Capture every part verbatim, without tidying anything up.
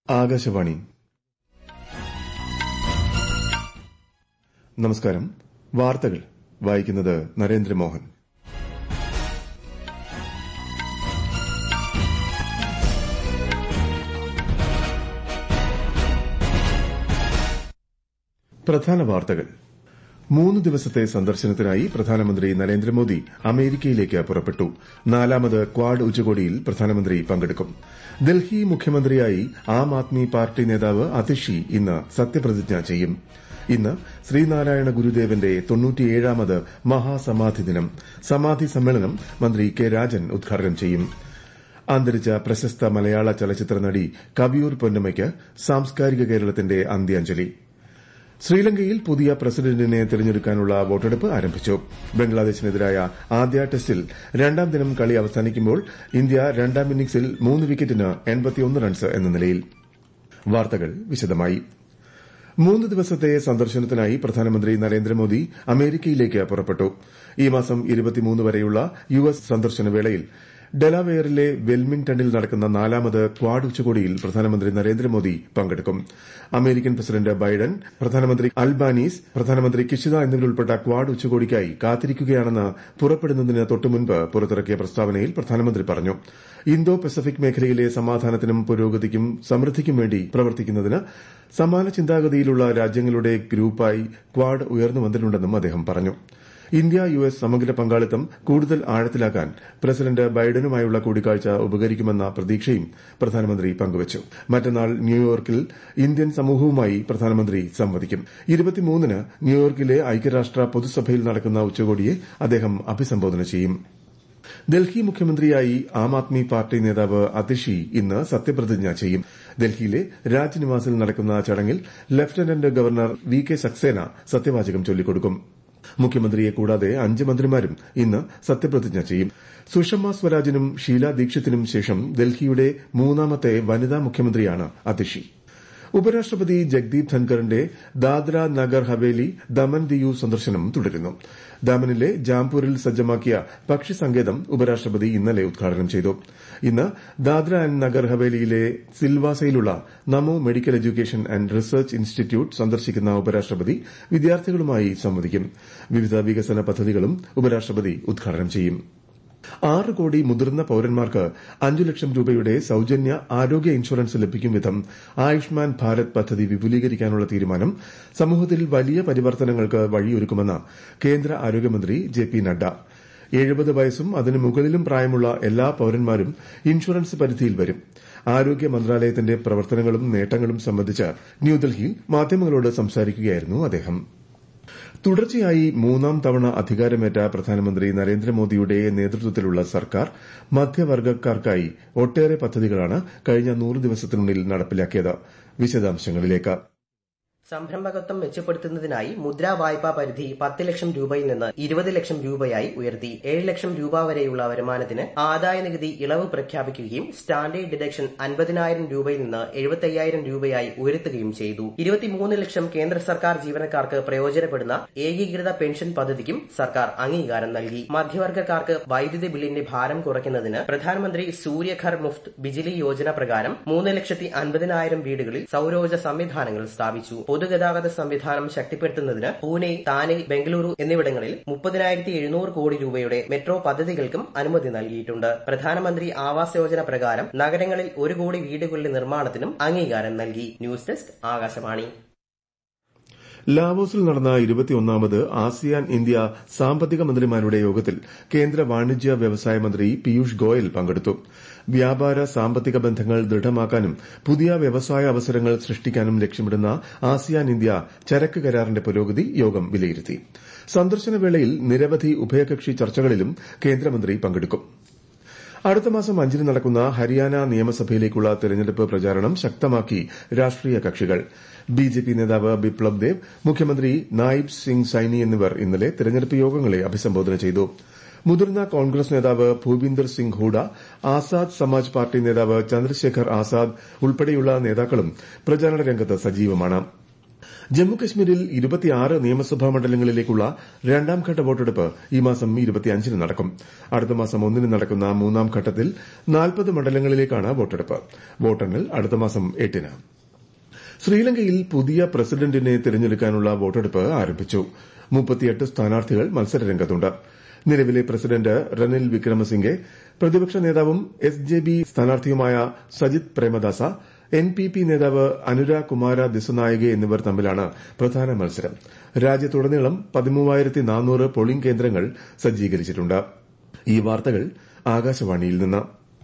ആകാശവാണി. നമസ്കാരം. വാർത്തകൾ വായിക്കുന്നത് നരേന്ദ്രമോഹൻ. പ്രധാന വാർത്തകൾ. മൂന്ന് ദിവസത്തെ സന്ദർശനത്തിനായി പ്രധാനമന്ത്രി നരേന്ദ്രമോദി അമേരിക്കയിലേക്ക് പുറപ്പെട്ടു. നാലാമത് ക്വാഡ് ഉച്ചകോടിയിൽ പ്രധാനമന്ത്രി പങ്കെടുക്കും. ഡൽഹി മുഖ്യമന്ത്രിയായി ആം ആദ്മി പാർട്ടി നേതാവ് അതിഷി ഇന്ന് സത്യപ്രതിജ്ഞ ചെയ്യും. ഇന്ന് ശ്രീനാരായണ ഗുരുദേവന്റെ തൊണ്ണൂറ്റിയേഴാമത് മഹാസമാധി ദിനം. സമാധി സമ്മേളനം മന്ത്രി കെ രാജൻ ഉദ്ഘാടനം ചെയ്യും. അന്തരിച്ച പ്രശസ്ത മലയാള ചലച്ചിത്ര നടി കവിയൂർ പൊന്നമ്മയ്ക്ക് സാംസ്കാരിക കേരളത്തിന്റെ അന്ത്യാഞ്ജലി. ശ്രീലങ്കയിൽ പുതിയ പ്രസിഡന്റിനെ തെരഞ്ഞെടുക്കാനുള്ള വോട്ടെടുപ്പ് ആരംഭിച്ചു. ബംഗ്ലാദേശിനെതിരായ ആദ്യ ടെസ്റ്റിൽ രണ്ടാം ദിനം കളി അവസാനിക്കുമ്പോൾ ഇന്ത്യ രണ്ടാം ഇന്നിംഗ്സിൽ മൂന്ന് വിക്കറ്റിന് എൺപത്തിയൊന്ന് റൺസ് എന്ന നിലയിൽ. വാർത്തകൾ വിശദമായി. മൂന്ന് ദിവസത്തെ സന്ദർശനത്തിനായി പ്രധാനമന്ത്രി നരേന്ദ്രമോദി അമേരിക്കയിലേക്ക് പുറപ്പെട്ടു. ഈ മാസം ഇരുപത്തിമൂന്ന് വരെയുള്ള യു എസ് സന്ദർശന വേളയിൽ ഡെലാവെയറിലെ വെൽമിംഗ്ടണിൽ നടക്കുന്ന നാലാമത് ക്വാഡ് ഉച്ചകോടിയിൽ പ്രധാനമന്ത്രി നരേന്ദ്രമോദി പങ്കെടുക്കും. അമേരിക്കൻ പ്രസിഡന്റ് ബൈഡൻ, പ്രധാനമന്ത്രി അൽബാനീസ്, പ്രധാനമന്ത്രി കിഷിദ എന്നിവരുൾപ്പെട്ട ക്വാഡ് ഉച്ചകോടിക്കായി കാത്തിരിക്കുകയാണെന്ന് പുറപ്പെടുന്നതിന് തൊട്ടുമുൻപ് പുറത്തിറക്കിയ പ്രസ്താവനയിൽ പ്രധാനമന്ത്രി പറഞ്ഞു. ഇന്തോ പസഫിക് മേഖലയിലെ സമാധാനത്തിനും പുരോഗതിക്കും സമൃദ്ധിക്കും വേണ്ടി പ്രവർത്തിക്കുന്നതിന് സമാന ചിന്താഗതിയിലുള്ള രാജ്യങ്ങളുടെ ഗ്രൂപ്പായി ക്വാഡ് ഉയർന്നു വന്നിട്ടുണ്ടെന്നും അദ്ദേഹം പറഞ്ഞു. ഇന്ത്യ യു എസ് സമഗ്ര പങ്കാളിത്തം കൂടുതൽ ആഴത്തിലാക്കാൻ പ്രസിഡന്റ് ബൈഡനുമായുള്ള കൂടിക്കാഴ്ച ഉപകരിക്കുമെന്ന പ്രതീക്ഷയും പ്രധാനമന്ത്രി പങ്കുവച്ചു. മറ്റന്നാൾ ന്യൂയോർക്കിൽ ഇന്ത്യൻ സമൂഹവുമായി പ്രധാനമന്ത്രി സംവദിക്കും. ഇരുപത്തിമൂന്നിന് ന്യൂയോർക്കിലെ ഐക്യരാഷ്ട്ര പൊതുസഭയിൽ നടക്കുന്ന ഉച്ചകോടിയെ അദ്ദേഹം അഭിസംബോധന ചെയ്യും. ഡൽഹി മുഖ്യമന്ത്രിയായി ആം ആദ്മി പാർട്ടി നേതാവ് അതിഷി ഇന്ന് സത്യപ്രതിജ്ഞ ചെയ്യും. ഡൽഹിയിലെ രാജ്നിവാസിൽ നടക്കുന്ന ചടങ്ങിൽ lieutenant governor V K Saxena സത്യവാചകം ചൊല്ലിക്കൊടുക്കും. മുഖ്യമന്ത്രിയെ കൂടാതെ അഞ്ച് മന്ത്രിമാരും ഇന്ന് സത്യപ്രതിജ്ഞ ചെയ്യും. സുഷമ സ്വരാജിനും ഷീല ദീക്ഷിത്തിനും ശേഷം ഡൽഹിയുടെ മൂന്നാമത്തെ വനിതാ മുഖ്യമന്ത്രിയാണ് അതിഷി. ഉപരാഷ്ട്രപതി ജഗ്ദീപ് ധൻഖറിന്റെ ദാദ്ര നഗർ ഹവേലി ദമൻ ദിയു സന്ദർശനം തുടരുന്നു. ദമനിലെ ജാംപൂരിൽ സജ്ജമാക്കിയ പക്ഷി സങ്കേതം ഉപരാഷ്ട്രപതി ഇന്നലെ ഉദ്ഘാടനം ചെയ്തു. ഇന്ന് ദാദ്ര ആന്റ് നഗർ ഹവേലിയിലെ സിൽവാസയിലുള്ള Namo medical education and research institute സന്ദർശിക്കുന്ന ഉപരാഷ്ട്രപതി വിദ്യാർത്ഥികളുമായി സംവദിക്കും. വിവിധ വികസന പദ്ധതികളും ഉപരാഷ്ട്രപതി ഉദ്ഘാടനം ചെയ്യും. ആറ് കോടി മുതിർന്ന പൌരന്മാർക്ക് അഞ്ചു ലക്ഷം രൂപയുടെ സൌജന്യ ആരോഗ്യ ഇൻഷുറൻസ് ലഭിക്കും വിധം ആയുഷ്മാൻ ഭാരത് പദ്ധതി വിപുലീകരിക്കാനുള്ള തീരുമാനം സമൂഹത്തിൽ വലിയ പരിവർത്തനങ്ങൾക്ക് വഴിയൊരുക്കുമെന്ന് കേന്ദ്ര ആരോഗ്യമന്ത്രി ജെ പി നഡ്ഡ. എഴുപത് വയസ്സും അതിനു മുകളിലും പ്രായമുള്ള എല്ലാ പൌരന്മാരും ഇൻഷുറൻസ് പരിധിയിൽ വരും. ആരോഗ്യ മന്ത്രാലയത്തിന്റെ പ്രവർത്തനങ്ങളും നേട്ടങ്ങളും സംബന്ധിച്ച് ന്യൂഡൽഹിയിൽ മാധ്യമങ്ങളോട് സംസാരിക്കുകയായിരുന്നു അദ്ദേഹം. തുടർച്ചയായി മൂന്നാം തവണ അധികാരമേറ്റ പ്രധാനമന്ത്രി നരേന്ദ്രമോദിയുടെ നേതൃത്വത്തിലുള്ള സർക്കാർ മധ്യവർഗ്ഗക്കാർക്കായി ഒട്ടേറെ പദ്ധതികളാണ് കഴിഞ്ഞ നൂറ് ദിവസത്തിനുള്ളിൽ നടപ്പിലാക്കിയത്. വിശദാംശങ്ങളിലേക്ക്. സംരംഭകത്വം മെച്ചപ്പെടുത്തുന്നതിനായി മുദ്രാ വായ്പാ പരിധി പത്ത് ലക്ഷം രൂപയിൽ നിന്ന് ഇരുപത് ലക്ഷം രൂപയായി ഉയർത്തി. ഏഴ് ലക്ഷം രൂപ വരെയുള്ള വരുമാനത്തിന് ആദായ നികുതി ഇളവ് പ്രഖ്യാപിക്കുകയും സ്റ്റാൻഡേർഡ് ഡിഡക്ഷൻ അൻപതിനായിരം രൂപയിൽ നിന്ന് എഴുപത്തയ്യായിരം രൂപയായി ഉയർത്തുകയും ചെയ്തു. ഇരുപത്തിമൂന്ന് ലക്ഷം കേന്ദ്ര സർക്കാർ ജീവനക്കാർക്ക് പ്രയോജനപ്പെടുന്ന ഏകീകൃത പെൻഷൻ പദ്ധതിക്കും സർക്കാർ അംഗീകാരം നൽകി. മധ്യവർഗ്ഗക്കാർക്ക് വൈദ്യുതി ബില്ലിന്റെ ഭാരം കുറയ്ക്കുന്നതിന് പ്രധാനമന്ത്രി സൂര്യഘർ മുഫ്ത് ബിജിലി യോജന പ്രകാരം മൂന്ന് ലക്ഷത്തി അൻപതിനായിരം വീടുകളിൽ സൌരോർജ്ജ സംവിധാനങ്ങൾ സ്ഥാപിച്ചു. പൊതുഗതാഗത സംവിധാനം ശക്തിപ്പെടുത്തുന്നതിന് പൂനെ, താനെ, ബംഗളൂരു എന്നിവിടങ്ങളിൽ മുപ്പതിനായിരത്തി എഴുന്നൂറ് കോടി രൂപയുടെ മെട്രോ പദ്ധതികൾക്കും അനുമതി നൽകിയിട്ടുണ്ട്. പ്രധാനമന്ത്രി ആവാസ് യോജന പ്രകാരം നഗരങ്ങളിൽ ഒരു കോടി വീടുകളുടെ നിർമ്മാണത്തിനും അംഗീകാരം നൽകി. News desk Akashvani. ലാവോസിൽ നടന്ന ഇരുപത്തിയൊന്നാമത് ആസിയാൻ ഇന്ത്യ സാമ്പത്തിക മന്ത്രിമാരുടെ യോഗത്തിൽ കേന്ദ്ര വാണിജ്യ വ്യവസായ മന്ത്രി പീയൂഷ് ഗോയൽ പങ്കെടുത്തു. വ്യാപാര സാമ്പത്തിക ബന്ധങ്ങൾ ദൃഢമാക്കാനും പുതിയ വ്യവസായ അവസരങ്ങൾ സൃഷ്ടിക്കാനും ലക്ഷ്യമിടുന്ന ആസിയാൻ ഇന്ത്യ ചരക്ക് കരാറിന്റെ പുരോഗതി യോഗം വിലയിരുത്തി. സന്ദർശനവേളയിൽ നിരവധി ഉഭയകക്ഷി ചർച്ചകളിലും കേന്ദ്രമന്ത്രി പങ്കെടുക്കും. അടുത്ത മാസം അഞ്ചിന് നടക്കുന്ന ഹരിയാന നിയമസഭയിലേക്കുള്ള തെരഞ്ഞെടുപ്പ് പ്രചാരണം ശക്തമാക്കി രാഷ്ട്രീയ കക്ഷികൾ. ബിജെപി നേതാവ് ബിപ്ലബ് ദേവ്, മുഖ്യമന്ത്രി നായിബ് സിംഗ് സൈനി എന്നിവർ ഇന്നലെ തെരഞ്ഞെടുപ്പ് യോഗങ്ങളെ അഭിസംബോധന ചെയ്തു. മുതിർന്ന കോൺഗ്രസ് നേതാവ് ഭൂപീന്ദർ സിംഗ് ഹൂഡ, ആസാദ് സമാജ് പാർട്ടി നേതാവ് ചന്ദ്രശേഖർ ആസാദ് ഉൾപ്പെടെയുള്ള നേതാക്കളും പ്രചാരണ രംഗത്ത് സജീവമാണ്. ജമ്മുകശ്മീരിൽ ഇരുപത്തിയാറ് നിയമസഭാ മണ്ഡലങ്ങളിലേക്കുള്ള രണ്ടാംഘട്ട വോട്ടെടുപ്പ് ഈ മാസം ഇരുപത്തിയഞ്ചിന് നടക്കും. അടുത്ത മാസം ഒന്നിന് നടക്കുന്ന മൂന്നാം ഘട്ടത്തിൽ നാൽപ്പത് മണ്ഡലങ്ങളിലേക്കാണ് വോട്ടെടുപ്പ്. വോട്ടെണ്ണൽ അടുത്ത മാസം എട്ടിന്. ശ്രീലങ്കയിൽ പുതിയ പ്രസിഡന്റിനെ തിരഞ്ഞെടുക്കാനുള്ള വോട്ടെടുപ്പ് ആരംഭിച്ചു. മുപ്പത്തിയെട്ട് സ്ഥാനാർത്ഥികൾ മത്സരരംഗത്തുണ്ട്. നിലവിലെ പ്രസിഡന്റ് റനിൽ വിക്രമസിംഗെ, പ്രതിപക്ഷ നേതാവും എസ് ജെ ബി സ്ഥാനാർത്ഥിയുമായ Sajith Premadasa, N P P നേതാവ് അനുര കുമാര ദിസനായകെ എന്നിവർ തമ്മിലാണ് പ്രധാന മത്സരം. രാജ്യത്തുടനീളം പതിമൂവായിരത്തി നാനൂറ് പോളിംഗ് കേന്ദ്രങ്ങൾ സജ്ജീകരിച്ചിട്ടുണ്ട്. ഈ വാർത്തകൾ ആകാശവാണിയിൽ നിന്ന്.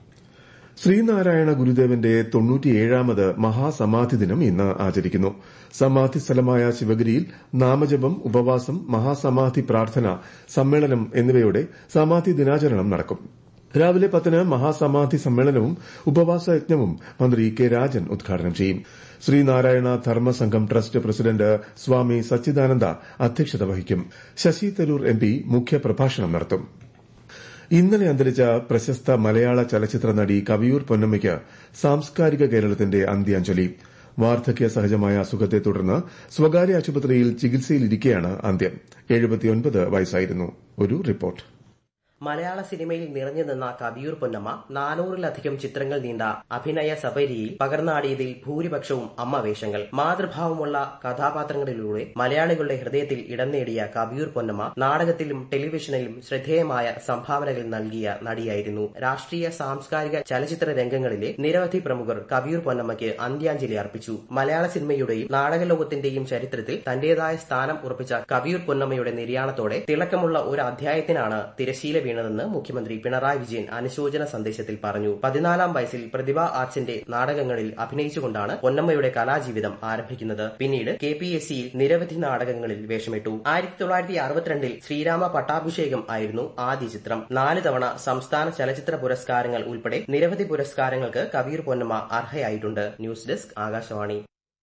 ശ്രീനാരായണ ഗുരുദേവന്റെ തൊണ്ണൂറ്റിയേഴാമത് മഹാസമാധി ദിനം ഇന്ന് ആചരിക്കുന്നു. സമാധി സ്ഥലമായ ശിവഗിരിയിൽ നാമജപം, ഉപവാസം, മഹാസമാധി പ്രാർത്ഥന, സമ്മേളനം എന്നിവയോടെ സമാധി ദിനാചരണം നടക്കും. രാവിലെ പത്തിന് മഹാസമാധി സമ്മേളനവും ഉപവാസ യജ്ഞവും മന്ത്രി കെ രാജൻ ഉദ്ഘാടനം ചെയ്യും. ശ്രീനാരായണ ധർമ്മസംഘം ട്രസ്റ്റ് പ്രസിഡന്റ് സ്വാമി സച്ചിദാനന്ദ അധ്യക്ഷത വഹിക്കും. ശശി തരൂർ എം പി മുഖ്യപ്രഭാഷണം നടത്തും. ഇന്നലെ അന്തരിച്ച പ്രശസ്ത മലയാള ചലച്ചിത്ര നടി കവിയൂർ പൊന്നമ്മയ്ക്ക് സാംസ്കാരിക കേരളത്തിന്റെ അന്ത്യാഞ്ജലി. വാർദ്ധക്യ സഹജമായ അസുഖത്തെ തുടർന്ന് സ്വകാര്യ ആശുപത്രിയിൽ ചികിത്സയിലിരിക്കെയാണ് അന്ത്യം. എഴുപത്തിയൊൻപത് വയസ്സായിരുന്നു. ഒരു റിപ്പോർട്ട്. മലയാള സിനിമയിൽ നിറഞ്ഞു നിന്ന കവിയൂർ പൊന്നമ്മ നാനൂറിലധികം ചിത്രങ്ങൾ നീണ്ട അഭിനയ സപര്യയിൽ പകർന്നാടിയതിൽ ഭൂരിപക്ഷവും അമ്മ വേഷങ്ങൾ. മാതൃഭാവമുള്ള കഥാപാത്രങ്ങളിലൂടെ മലയാളികളുടെ ഹൃദയത്തിൽ ഇടം നേടിയ കവിയൂർ പൊന്നമ്മ നാടകത്തിലും ടെലിവിഷനിലും ശ്രദ്ധേയമായ സംഭാവനകൾ നൽകിയ നടിയായിരുന്നു. രാഷ്ട്രീയ, സാംസ്കാരിക, ചലച്ചിത്ര രംഗങ്ങളിലെ നിരവധി പ്രമുഖർ കവിയൂർ പൊന്നമ്മയ്ക്ക് അന്ത്യാഞ്ജലി അർപ്പിച്ചു. മലയാള സിനിമയുടെയും നാടകലോകത്തിന്റെയും ചരിത്രത്തിൽ തന്റേതായ സ്ഥാനം ഉറപ്പിച്ച കവിയൂർ പൊന്നമ്മയുടെ നിര്യാണത്തോടെ തിളക്കമുള്ള ഒരു അധ്യായത്തിനാണ് തിരശീല െന്ന് മുഖ്യമന്ത്രി പിണറായി വിജയൻ അനുശോചന സന്ദേശത്തിൽ പറഞ്ഞു. പതിനാലാം വയസ്സിൽ പ്രതിഭ ആർട്സിന്റെ നാടകങ്ങളിൽ അഭിനയിച്ചുകൊണ്ടാണ് പൊന്നമ്മയുടെ കലാജീവിതം ആരംഭിക്കുന്നത്. പിന്നീട് കെ പി എസ് സിയിൽ നിരവധി നാടകങ്ങളിൽ വേഷമിട്ടു. ആയിരത്തി തൊള്ളായിരത്തി അറുപത്തിരണ്ടിൽ ശ്രീരാമ പട്ടാഭിഷേകം ആയിരുന്നു ആദ്യ ചിത്രം. നാല് തവണ സംസ്ഥാന ചലച്ചിത്ര പുരസ്കാരങ്ങൾ ഉൾപ്പെടെ നിരവധി പുരസ്കാരങ്ങൾക്ക് കവിയൂർ പൊന്നമ്മ അർഹയായിട്ടുണ്ട്. News desk Akashvani.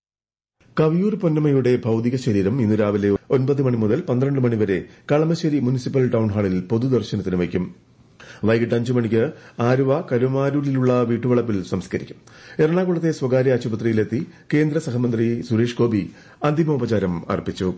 കവിയൂർ പൊന്നമ്മയുടെ ഭൌതിക ശരീരം ഇന്ന് രാവിലെ ഒൻപത് മണി മുതൽ പന്ത്രണ്ട് മണിവരെ കളമശ്ശേരി മുനിസിപ്പൽ ടൌൺഹാളിൽ പൊതുദർശനത്തിന് വയ്ക്കും. വൈകിട്ട് അഞ്ചു മണിക്ക് ആലുവ കരുമാരൂരിലുള്ള വീട്ടുവളപ്പിൽ സംസ്കരിക്കും. എറണാകുളത്തെ സ്വകാര്യ ആശുപത്രിയിലെത്തി കേന്ദ്ര സഹമന്ത്രി സുരേഷ് ഗോപി അന്തിമോപചാരം അർപ്പിച്ചു.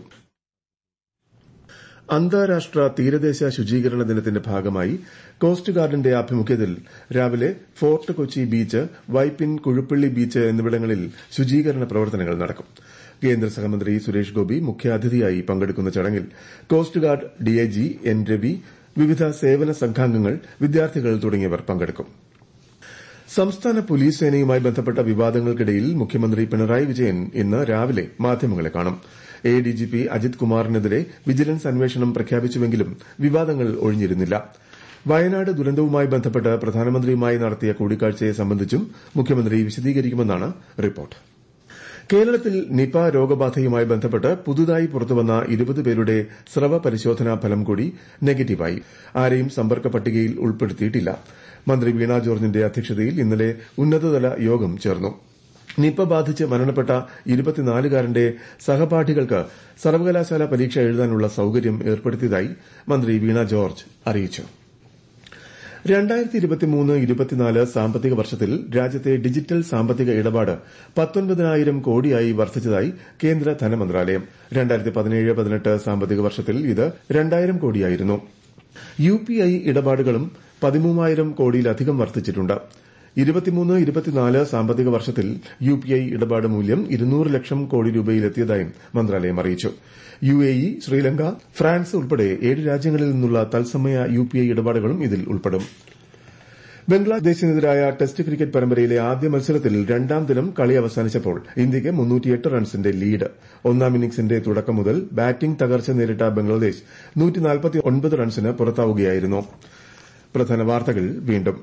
അന്താരാഷ്ട്ര തീരദേശ ശുചീകരണ ദിനത്തിന്റെ ഭാഗമായി കോസ്റ്റ് ഗാർഡിന്റെ ആഭിമുഖ്യത്തിൽ രാവിലെ fort Kochi beach, Vypin, Kuzhuppilly beach എന്നിവിടങ്ങളിൽ ശുചീകരണ പ്രവർത്തനങ്ങൾ നടക്കും. കേന്ദ്ര സഹമന്ത്രി സുരേഷ് ഗോപി മുഖ്യാതിഥിയായി പങ്കെടുക്കുന്ന ചടങ്ങിൽ coast guard DIG N Ravi, വിവിധ സേവന സംഘാംഗങ്ങൾ, വിദ്യാർത്ഥികൾ തുടങ്ങിയവർ പങ്കെടുക്കും. സംസ്ഥാന പോലീസ് സേനയുമായി ബന്ധപ്പെട്ട വിവാദങ്ങൾക്കിടയിൽ മുഖ്യമന്ത്രി പിണറായി വിജയൻ ഇന്ന് രാവിലെ മാധ്യമങ്ങളെ കാണും. A D G P Ajith കുമാറിനെതിരെ വിജിലൻസ് അന്വേഷണം പ്രഖ്യാപിച്ചുവെങ്കിലും വിവാദങ്ങൾ ഒഴിഞ്ഞിരുന്നില്ല. വയനാട് ദുരന്തവുമായി ബന്ധപ്പെട്ട് പ്രധാനമന്ത്രിയുമായി നടത്തിയ കൂടിക്കാഴ്ചയെ സംബന്ധിച്ചും മുഖ്യമന്ത്രി വിശദീകരിക്കുമെന്നാണ് റിപ്പോർട്ട്. കേരളത്തിൽ നിപ രോഗബാധയുമായി ബന്ധപ്പെട്ട് പുതുതായി പുറത്തുവന്ന ഇരുപത് പേരുടെ സ്രവ പരിശോധനാ ഫലം കൂടി നെഗറ്റീവായി. ആരെയും സമ്പർക്ക പട്ടികയിൽ ഉൾപ്പെടുത്തിയിട്ടില്ല. മന്ത്രി വീണ ജോർജിന്റെ അധ്യക്ഷതയിൽ ഇന്നലെ ഉന്നതതല യോഗം ചേർന്നു. നിപ ബാധിച്ച് മരണപ്പെട്ട ഇരുപത്തിനാലുകാരന്റെ സഹപാഠികൾക്ക് സർവകലാശാല പരീക്ഷ എഴുതാനുള്ള സൌകര്യം ഏർപ്പെടുത്തിയതായി മന്ത്രി വീണ ജോർജ് അറിയിച്ചു. രണ്ടായിരത്തി ഇരുപത്തിമൂന്ന് ഇരുപത്തിനാല് സാമ്പത്തിക വർഷത്തിൽ രാജ്യത്തെ ഡിജിറ്റൽ സാമ്പത്തിക ഇടപാട് പത്തൊൻപതിനായിരം കോടിയായി വർദ്ധിച്ചതായി കേന്ദ്ര ധനമന്ത്രാലയം. രണ്ടായിരത്തി പതിനേഴ് പതിനെട്ട് സാമ്പത്തിക വർഷത്തിൽ ഇത് രണ്ടായിരം കോടിയായിരുന്നു. യു പി ഐ ഇടപാടുകളും പതിമൂവായിരം കോടിയിലധികം വർദ്ധിച്ചിട്ടുണ്ട്. ഇരുപത്തിമൂന്ന് ഇരുപത്തിനാല് സാമ്പത്തിക വർഷത്തിൽ യു പി ഐ ഇടപാട് മൂല്യം ഇരുന്നൂറ് ലക്ഷം കോടി രൂപയിലെത്തിയതായും മന്ത്രാലയം അറിയിച്ചു. U A E, Sri Lanka, France ഉൾപ്പെടെ ഏഴ് രാജ്യങ്ങളിൽ നിന്നുള്ള തത്സമയ യു പി ഐ ഇടപാടുകളും ഇതിൽ ഉൾപ്പെടും. ബംഗ്ലാദേശിനെതിരായ ടെസ്റ്റ് ക്രിക്കറ്റ് പരമ്പരയിലെ ആദ്യ മത്സരത്തിൽ രണ്ടാം ദിനം കളി അവസാനിച്ചപ്പോൾ ഇന്ത്യയ്ക്ക് മുന്നൂറ്റിയെട്ട് റൺസിന്റെ ലീഡ്. ഒന്നാം ഇന്നിംഗ്സിന്റെ തുടക്കം മുതൽ ബാറ്റിംഗ് തകർച്ച നേരിട്ട ബംഗ്ലാദേശ് നൂറ്റിനാൽപ്പത്തിയൊൻപത് റൺസിന് പുറത്താവുകയായിരുന്നു. പ്രധാന വാർത്തകൾ വീണ്ടും.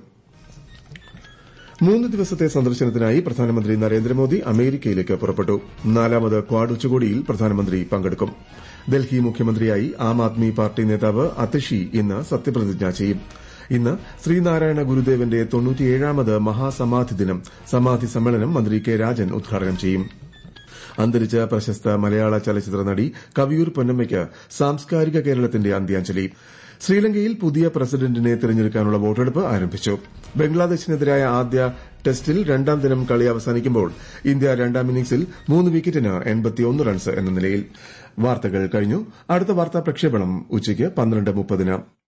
മൂന്ന് ദിവസത്തെ സന്ദർശനത്തിനായി പ്രധാനമന്ത്രി നരേന്ദ്രമോദി അമേരിക്കയിലേക്ക് പുറപ്പെട്ടു. നാലാമത് ക്വാഡ് ഉച്ചകോടിയിൽ പ്രധാനമന്ത്രി പങ്കെടുക്കും. ഡൽഹി മുഖ്യമന്ത്രിയായി ആം ആദ്മി പാർട്ടി നേതാവ് അതിഷി ഇന്ന് സത്യപ്രതിജ്ഞ ചെയ്യും. ഇന്ന് ശ്രീനാരായണ ഗുരുദേവന്റെ തൊണ്ണൂറ്റിയേഴാമത് മഹാസമാധി ദിനം. സമാധി സമ്മേളനം മന്ത്രി കെ രാജൻ ഉദ്ഘാടനം ചെയ്യും. അന്തരിച്ച പ്രശസ്ത മലയാള ചലച്ചിത്ര നടി കവിയൂർ പൊന്നമ്മയ്ക്ക് സാംസ്കാരിക കേരളത്തിന്റെ അന്ത്യാഞ്ജലി. ശ്രീലങ്കയിൽ പുതിയ പ്രസിഡന്റിനെ തെരഞ്ഞെടുക്കാനുള്ള വോട്ടെടുപ്പ് ആരംഭിച്ചു. ബംഗ്ലാദേശിനെതിരായ ആദ്യ ടെസ്റ്റിൽ രണ്ടാം ദിനം കളി അവസാനിക്കുമ്പോൾ ഇന്ത്യ രണ്ടാം ഇന്നിംഗ്സിൽ മൂന്ന് വിക്കറ്റിന് എൺപത്തിയൊന്ന് റൺസ് എന്ന നിലയിൽ. വാർത്തകൾ കഴിഞ്ഞു. അടുത്ത വാർത്താ പ്രക്ഷേപണം ഉച്ചയ്ക്ക് പന്ത്രണ്ട് മുപ്പതിന്.